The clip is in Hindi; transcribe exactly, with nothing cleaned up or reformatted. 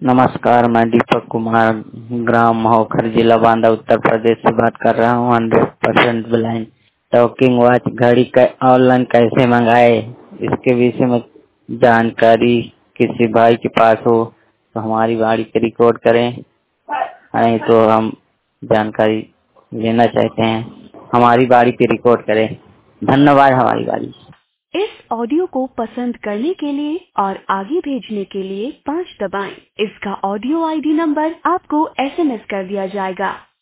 नमस्कार, मैं दीपक कुमार ग्राम महोखर जिला बांदा उत्तर प्रदेश से बात कर रहा हूँ। Hundred percent blind talking watch घड़ी ऑनलाइन कैसे मंगाए, इसके विषय में जानकारी किसी भाई के पास हो तो हमारी गाड़ी को रिकॉर्ड करें, नहीं तो हम जानकारी लेना चाहते हैं हमारी बाड़ी पे रिकॉर्ड करें। धन्यवाद। हमारी बाड़ी इस ऑडियो को पसंद करने के लिए और आगे भेजने के लिए पाँच दबाएं। इसका ऑडियो आईडी नंबर आपको एसएमएस कर दिया जाएगा।